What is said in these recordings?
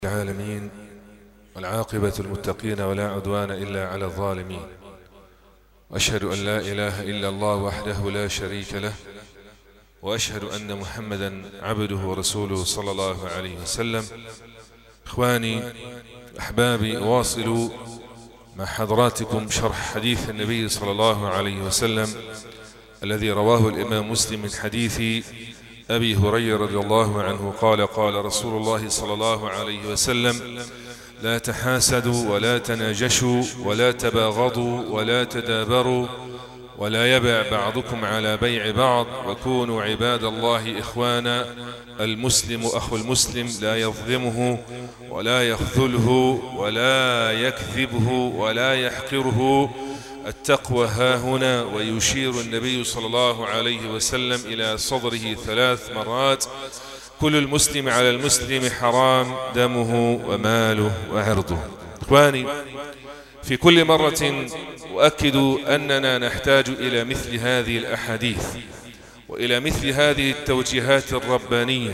العالمين والعاقبة المتقين ولا عدوان إلا على الظالمين، وأشهد أن لا إله إلا الله وحده لا شريك له، وأشهد أن محمدا عبده ورسوله صلى الله عليه وسلم. إخواني أحبابي، واصلوا مع حضراتكم شرح حديث النبي صلى الله عليه وسلم الذي رواه الإمام مسلم من حديث أبي هريرة رضي الله عنه قال: قال رسول الله صلى الله عليه وسلم: لا تحاسدوا ولا تناجشوا ولا تباغضوا ولا تدابروا ولا يبع بعضكم على بيع بعض، وكونوا عباد الله إخوانا. المسلم أخو المسلم لا يظلمه ولا يخذله ولا يكذبه ولا يحقره. التقوى هاهنا. ويشير النبي صلى الله عليه وسلم إلى صدره 3 مرات: كل المسلم على المسلم حرام دمه وماله وعرضه. إخواني، في كل مرة أؤكد أننا نحتاج إلى مثل هذه الأحاديث وإلى مثل هذه التوجيهات الربانية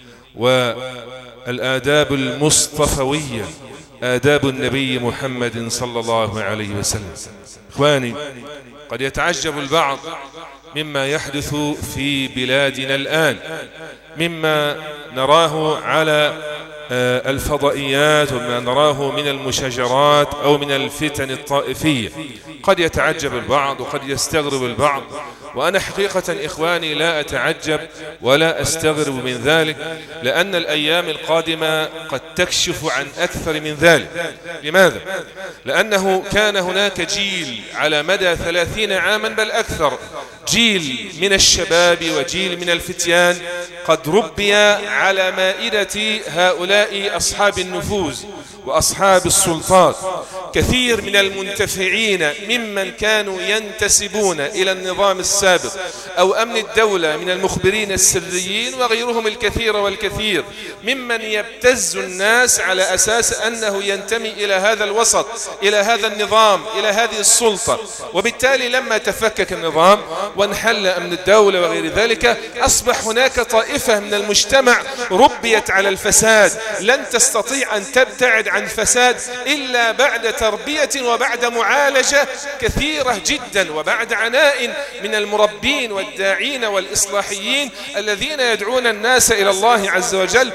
والآداب المصطفوية، آداب النبي محمد صلى الله عليه وسلم. إخواني، قد يتعجب البعض مما يحدث في بلادنا الآن، مما نراه على الفضائيات وما نراه من المشاجرات أو من الفتن الطائفية. قد يتعجب البعض وقد يستغرب البعض، وأنا حقيقة إخواني لا أتعجب ولا أستغرب من ذلك، لأن الأيام القادمة قد تكشف عن أكثر من ذلك. لماذا؟ لأنه كان هناك جيل على مدى 30 عاما بل أكثر، جيل من الشباب وجيل من الفتيان قد ربي على مائدة هؤلاء أصحاب النفوذ وأصحاب السلطات. كثير من المنتفعين ممن كانوا ينتسبون إلى النظام السابق أو أمن الدولة من المخبرين السريين وغيرهم الكثير والكثير، ممن يبتز الناس على أساس أنه ينتمي إلى هذا الوسط، إلى هذا النظام، إلى هذه السلطة. وبالتالي لما تفكك النظام وانحل أمن الدولة وغير ذلك، أصبح هناك طائفة من المجتمع ربيت على الفساد، لن تستطيع أن تبتعد عن الفساد إلا بعد تربية وبعد معالجة كثيرة جدا، وبعد عناء من المربين والداعين والإصلاحيين الذين يدعون الناس إلى الله عز وجل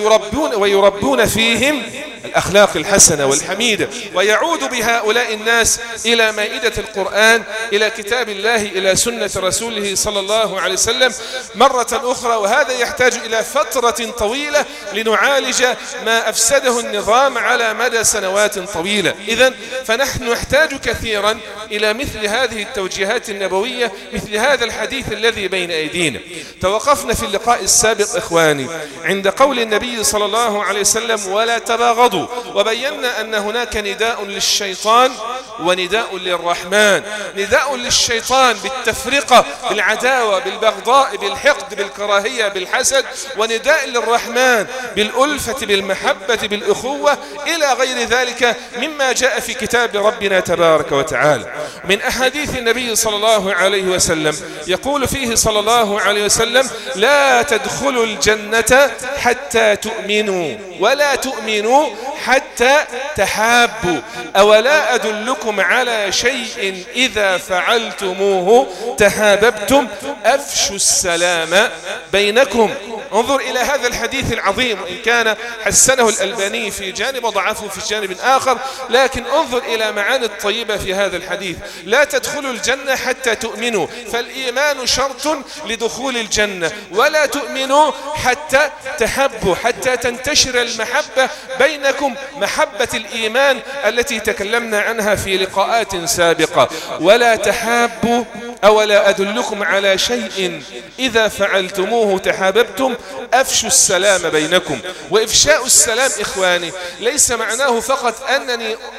ويربون فيهم الأخلاق الحسنة والحميدة، ويعود بهؤلاء الناس إلى مائدة القرآن، إلى كتاب الله، إلى سنة رسوله صلى الله عليه وسلم مرة أخرى. وهذا يحتاج إلى فترة طويلة لنعالج ما أفسده النظام على مدى سنوات طويلة. إذن فنحن نحتاج كثيرا إلى مثل هذه التوجيهات النبوية، مثل هذا الحديث الذي بين أيدينا. توقفنا في اللقاء السابق إخواني عند قول النبي صلى الله عليه وسلم: ولا تباغضوا، وبينا أن هناك نداء للشيطان ونداء للرحمن. نداء للشيطان بالتفرقة، بالعداوة، بالبغضاء، بالحقد، بالكراهية، بالحسد، ونداء للرحمن بالألفة، بالمحبة، بالأخوة، إلى غير ذلك مما جاء في كتاب ربنا تبارك وتعالى. من أحاديث النبي صلى الله عليه وسلم يقول فيه صلى الله عليه وسلم: لا تدخلوا الجنة حتى تؤمنوا ولا تؤمنوا حتى تحابوا، أولا أدلكم على شيء إذا فعلتموه تحاببتم، أفشوا السلام بينكم. انظر إلى هذا الحديث العظيم، وإن كان حسنه الألباني في جانب وضعفه في جانب آخر، لكن انظر إلى معاني الطيبة في هذا الحديث. لا تدخلوا الجنة حتى تؤمنوا، فالإيمان شرط لدخول الجنة، ولا تؤمنوا حتى تحبوا، حتى تنتشر المحبة بينكم، محبة الإيمان التي تكلمنا عنها في لقاءات سابقة. ولا تحابوا، أولا أدلكم على شيء إذا فعلتموه تحاببتم، أفشوا السلام بينكم. وإفشاء السلام إخواني ليس معناه فقط أنني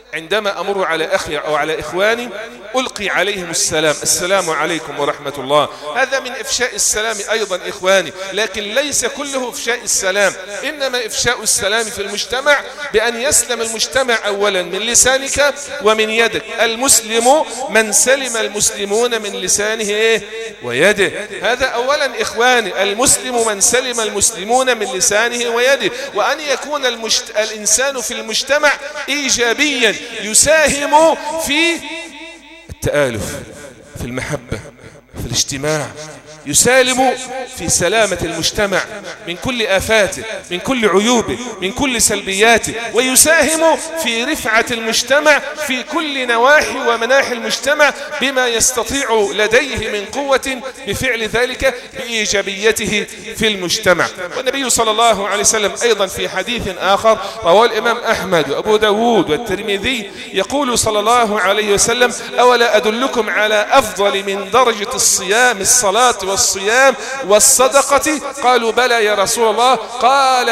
عندما أمر على أخي أو على إخواني ألقي عليهم السلام، السلام عليكم ورحمة الله. هذا من إفشاء السلام أيضا إخواني، لكن ليس كله إفشاء السلام، إنما إفشاء السلام في المجتمع بأن يسلم المجتمع أولا من لسانك ومن يدك. المسلم من سلم المسلمون من لسانه ويده. هذا أولا إخواني، المسلم من سلم المسلمون من لسانه ويده. وأن يكون الإنسان في المجتمع إيجابيا، يساهم في التآلف، في المحبة، في الاجتماع، يسالم في سلامة المجتمع من كل آفاته، من كل عيوبه، من كل سلبياته، ويساهم في رفعة المجتمع في كل نواحي ومناحي المجتمع بما يستطيع لديه من قوة بفعل ذلك بإيجابيته في المجتمع. والنبي صلى الله عليه وسلم أيضا في حديث آخر رواه الإمام أحمد وأبو داود والترمذي يقول صلى الله عليه وسلم: أولا أدلكم على أفضل من درجة الصيام الصلاة والصيام والصدقة؟ قالوا بلى يا رسول الله. قال: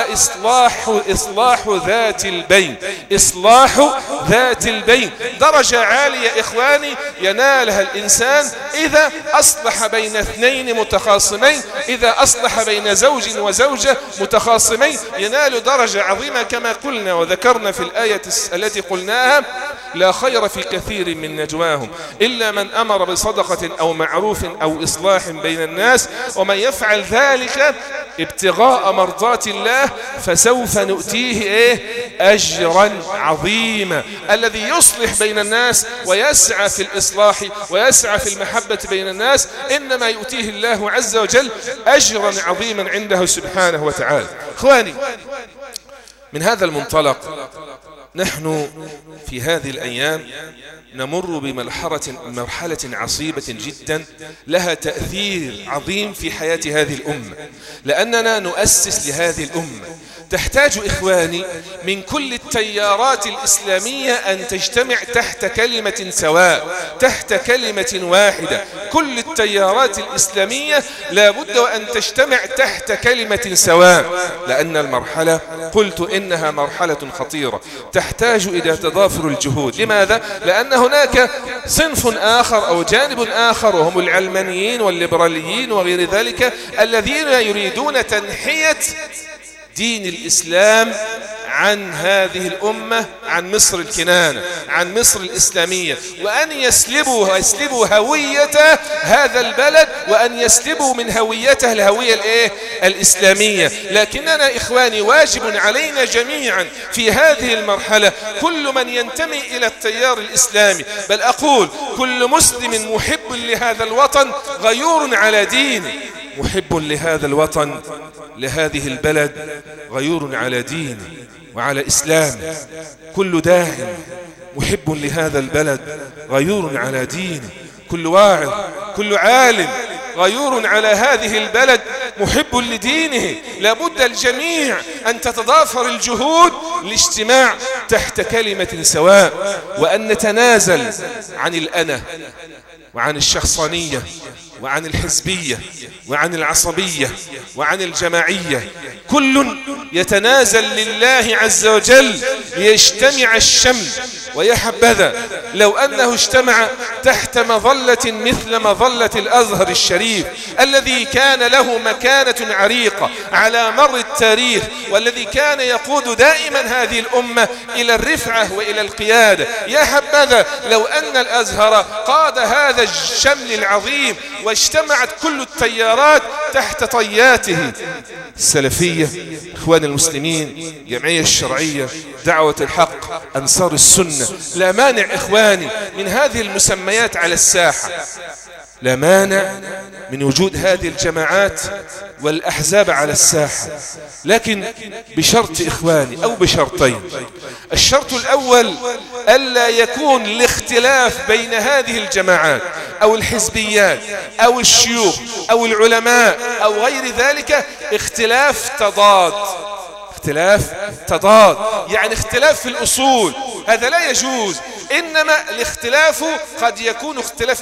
إصلاح ذات البين. إصلاح ذات البين درجة عالية إخواني ينالها الإنسان إذا أصلح بين اثنين متخاصمين، إذا أصلح بين زوج وزوجة متخاصمين ينال درجة عظيمة كما قلنا وذكرنا في الآية التي قلناها: لا خير في كثير من نجواهم إلا من أمر بصدقة أو معروف أو إصلاح بين الناس، ومن يفعل ذلك ابتغاء مرضات الله فسوف نؤتيه أجرا عظيما. الذي يصلح بين الناس ويسعى في الإصلاح ويسعى في المحبة بين الناس إنما يؤتيه الله عز وجل أجرا عظيما عنده سبحانه وتعالى. إخواني، من هذا المنطلق نحن في هذه الأيام نمر بمرحلة عصيبة جدا لها تأثير عظيم في حياة هذه الأمة، لأننا نؤسس لهذه الأمة. تحتاج إخواني من كل التيارات الإسلامية أن تجتمع تحت كلمة سواء، تحت كلمة واحدة. كل التيارات الإسلامية لا بد أن تجتمع تحت كلمة سواء، لأن المرحلة قلت إنها مرحلة خطيرة تحتاج إلى تضافر الجهود. لماذا؟ لأن هناك صنف آخر أو جانب آخر وهم العلمانيين والليبراليين وغير ذلك الذين يريدون تنحية دين الإسلام عن هذه الأمة، عن مصر الكنانة، عن مصر الإسلامية، وأن يسلبوا هوية هذا البلد، وأن يسلبوا من هويته الهوية الإسلامية. لكننا إخواني واجب علينا جميعا في هذه المرحلة كل من ينتمي إلى التيار الإسلامي، بل أقول كل مسلم محب لهذا الوطن غيور على دينه، محب لهذا الوطن لهذه البلد غيور على دينه وعلى إسلامه. كل داع محب لهذا البلد غيور على دينه، كل واعظ كل عالم غيور على هذه البلد محب لدينه. لابد الجميع أن تتضافر الجهود لاجتماع تحت كلمة سواء، وأن نتنازل عن الأنا وعن الشخصانية وعن الحزبية وعن العصبية وعن الجماعية. كل يتنازل لله عز وجل ليجتمع الشمل. ويا حبذا لو أنه اجتمع تحت مظلة مثل مظلة الأزهر الشريف الذي كان له مكانة عريقة على مر التاريخ، والذي كان يقود دائما هذه الأمة إلى الرفعة وإلى القيادة. يا حبذا لو أن الأزهر قاد هذا الشمل العظيم واجتمعت كل التيارات تحت طياته: السلفية، إخوان المسلمين، جمعية الشرعية، دعوة الحق، أنصار السنة. لا مانع إخواني من هذه المسميات على الساحة، لا مانع من وجود هذه الجماعات والأحزاب على الساحة، لكن بشرط إخواني أو بشرطين. الشرط الأول ألا يكون الاختلاف بين هذه الجماعات أو الحزبيات أو الشيوخ أو العلماء أو غير ذلك اختلاف تضاد، يعني اختلاف في الأصول، هذا لا يجوز. إنما الاختلاف قد يكون اختلاف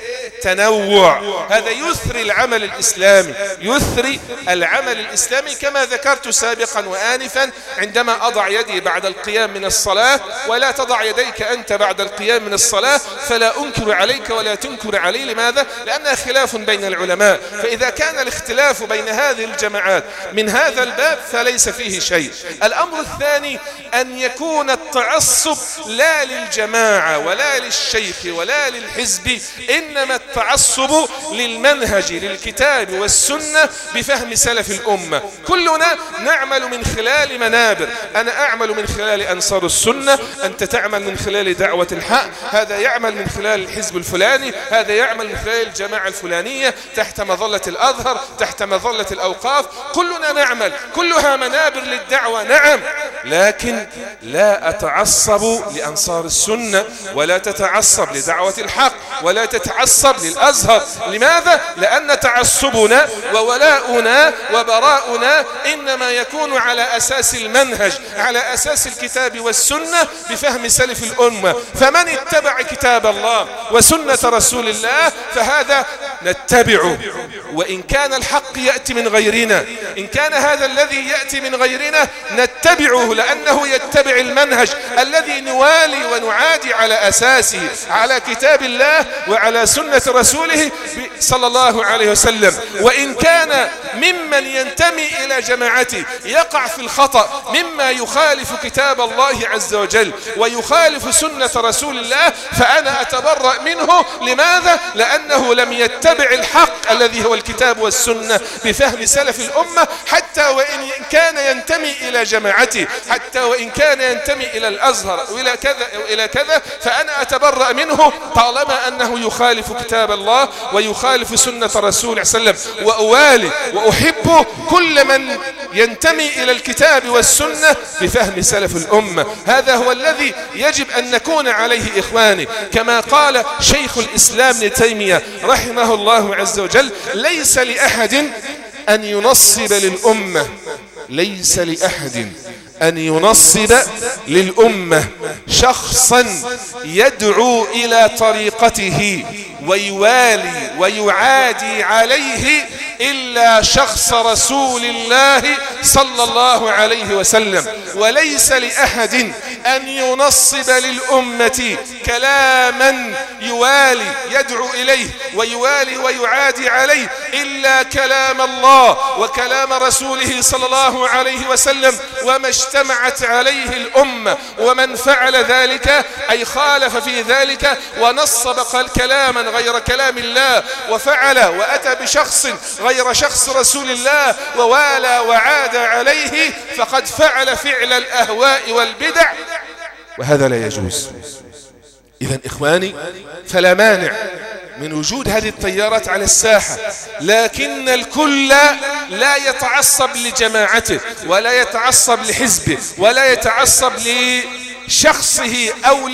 تنوع. هذا يثري العمل الإسلامي، يثري العمل الإسلامي كما ذكرت سابقا وآنفا عندما أضع يدي بعد القيام من الصلاة ولا تضع يديك أنت بعد القيام من الصلاة، فلا أنكر عليك ولا تنكر علي. لماذا؟ لأنها خلاف بين العلماء. فإذا كان الاختلاف بين هذه الجماعات من هذا الباب فليس فيه شيء. الأمر الثاني أن يكون التعصب لا للجماعة ولا للشيخ ولا للحزب، إنما التعصب للمنهج، للكتاب والسنة بفهم سلف الأمة. كلنا نعمل من خلال منابر، أنا أعمل من خلال أنصار السنة، أنت تعمل من خلال دعوة الحق، هذا يعمل من خلال الحزب الفلاني، هذا يعمل من خلال الجماعة الفلانية تحت مظلة الأزهر، تحت مظلة الأوقاف. كلنا نعمل، كلها منابر للدعوة، نعم، لكن لا أتعصب لأنصار السنة ولا تتعصب لدعوة الحق ولا تتعصب للأزهر. لماذا؟ لأن تعصبنا وولاؤنا وبراؤنا إنما يكون على أساس المنهج، على أساس الكتاب والسنة بفهم سلف الأمة. فمن اتبع كتاب الله وسنة رسول الله فهذا نتبعه، وإن كان الحق يأتي من غيرنا، إن كان هذا الذي يأتي من غيرنا نتبعه لأنه يتبع المنهج الذي نوالي ونعادي على أساسه، على كتاب الله وعلى سنة رسوله صلى الله عليه وسلم. وإن كان ممن ينتمي إلى جماعته يقع في الخطأ مما يخالف كتاب الله عز وجل ويخالف سنة رسول الله فأنا أتبرأ منه. لماذا؟ لأنه لم يتبع الحق الذي هو الكتاب والسنة بفهم سلف الأمة، حتى وإن كان ينتمي إلى جماعته، حتى وإن كان ينتمي إلى الأزهر وإلى كذا وإلى كذا، فأنا أتبرأ منه طالما أنه يخالف كتاب الله ويخالف سنة رسول صلى الله عليه وسلم. وأوالي وأحب كل من ينتمي إلى الكتاب والسنة بفهم سلف الأمة. هذا هو الذي يجب أن نكون عليه إخواني. كما قال شيخ الإسلام ابن تيمية رحمه الله عز وجل: ليس لأحد أن ينصب للأمة، ليس لأحد أن ينصب للأمة شخصا يدعو إلى طريقته ويوالي ويعادي عليه إلا شخص رسول الله صلى الله عليه وسلم. وليس لأحد أن ينصب للأمة كلاما يوالي يدعو إليه ويوالي ويعادي عليه إلا كلام الله وكلام رسوله صلى الله عليه وسلم وما اجتمعت عليه الأمة. ومن فعل ذلك أي خالف في ذلك ونصب كلاما غير كلام الله وفعل وأتى بشخص غير شخص رسول الله ووالى وعاد عليه فقد فعل فعل الأهواء والبدع، وهذا لا يجوز. إذن إخواني، فلا مانع من وجود هذه التيارات على الساحة، لكن الكل لا يتعصب لجماعته ولا يتعصب لحزبه ولا يتعصب لشخصه أو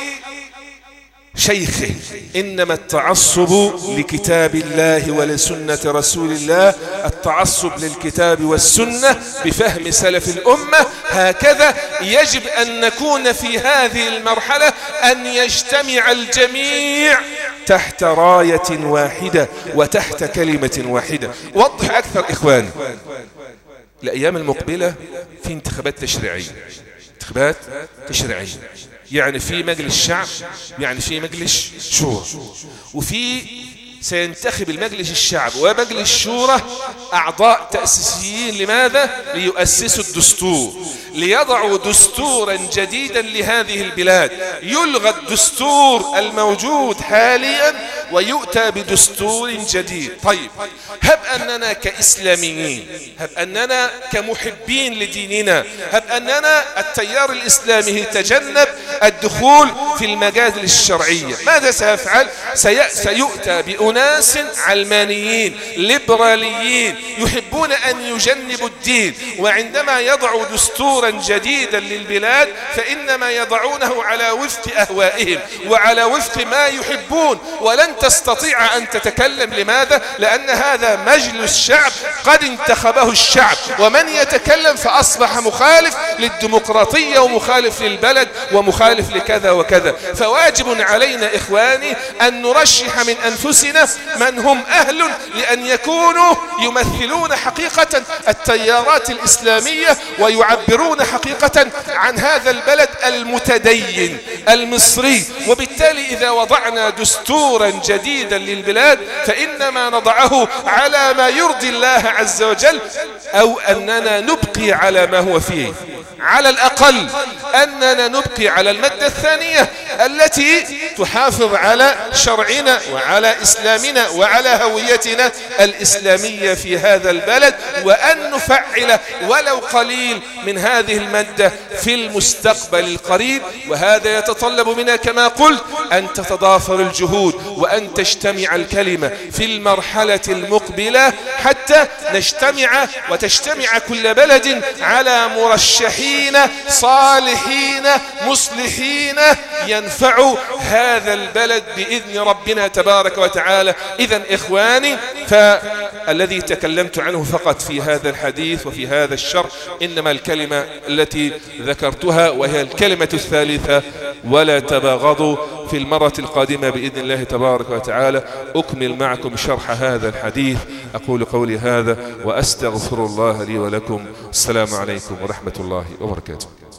شيخه، إنما التعصب لكتاب الله ولسنة رسول الله، التعصب للكتاب والسنة بفهم سلف الأمة. هكذا يجب أن نكون في هذه المرحلة، أن يجتمع الجميع تحت راية واحدة وتحت كلمة واحدة. وضح أكثر إخواني، الأيام المقبلة في انتخابات تشريعية، انتخابات تشريعية، يعني في مجلس الشعب، يعني في مجلس شورى، وفي سينتخب المجلس الشعب ومجلس الشورى أعضاء تأسيسيين. لماذا؟ ليؤسسوا الدستور، ليضعوا دستورا جديدا لهذه البلاد، يلغى الدستور الموجود حاليا ويؤتى بدستور جديد. طيب، هب أننا كإسلاميين، هب أننا كمحبين لديننا، هب أننا التيار الإسلامي يتجنب الدخول في المجال الشرعية، ماذا سيفعل؟ سيؤتى بأناس علمانيين ليبراليين يحبون أن يجنبوا الدين، وعندما يضعوا دستورا جديدا للبلاد فإنما يضعونه على وفق أهوائهم وعلى وفق ما يحبون، ولن تستطيع أن تتكلم. لماذا؟ لأن هذا مجلس شعب قد انتخبه الشعب، ومن يتكلم فأصبح مخالف للديمقراطية ومخالف للبلد ومخالف لكذا وكذا. فواجب علينا إخواني أن نرشح من أنفسنا من هم أهل لأن يكونوا يمثلون حقيقة التيارات الإسلامية ويعبرون حقيقة عن هذا البلد المتدين المصري. وبالتالي إذا وضعنا دستورا جديدا للبلاد فإنما نضعه على ما يرضي الله عز وجل، أو أننا نبقي على ما هو فيه، على الأقل أننا نبقي على المادة الثانية التي تحافظ على شرعنا وعلى إسلامنا وعلى هويتنا الإسلامية في هذا البلد، وأن نفعل ولو قليل من هذه المادة في المستقبل القريب. وهذا يتطلب منا كما قلت أن تتضافر الجهود وأن تجتمع الكلمة في المرحلة المقبلة حتى نجتمع وتجتمع كل بلد على مرشحين صالحين مصلحين ينفع هذا البلد بإذن ربنا تبارك وتعالى. إذن إخواني، فالذي تكلمت عنه فقط في هذا الحديث وفي هذا الشرح إنما الكلمة التي ذكرتها، وهي الكلمة الثالثة: ولا تباغضوا. في المرة القادمة بإذن الله تبارك وتعالى أكمل معكم شرح هذا الحديث. أقول قولي هذا وأستغفر الله لي ولكم. السلام عليكم ورحمة الله وبركاته.